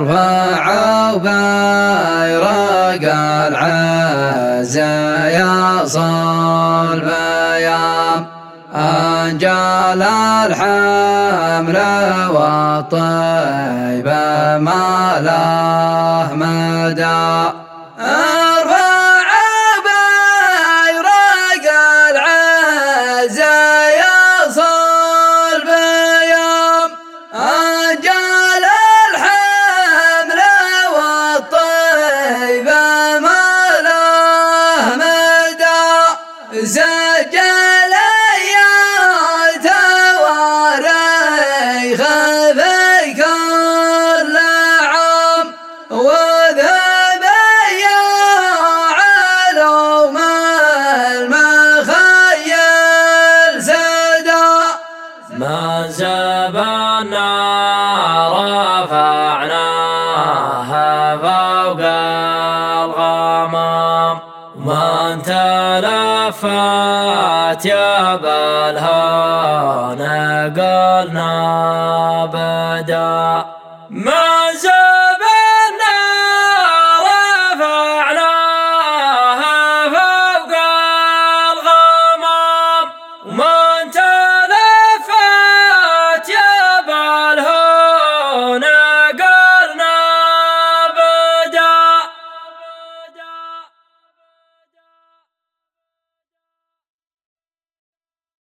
ارفعوا بيرق العزة يا صلب يا أنجال الحمل والطيب ما له مدى ارفعوا بيرق العزة يا صلب يا أنجال الحمل والطيب ما له مدى سجل آيات واريخ في كل عام وذهب يا علوم المخيل سدى ما زبنا رفعناها فوق الغمام ما تلفت يا بالهون قلنا بدا ما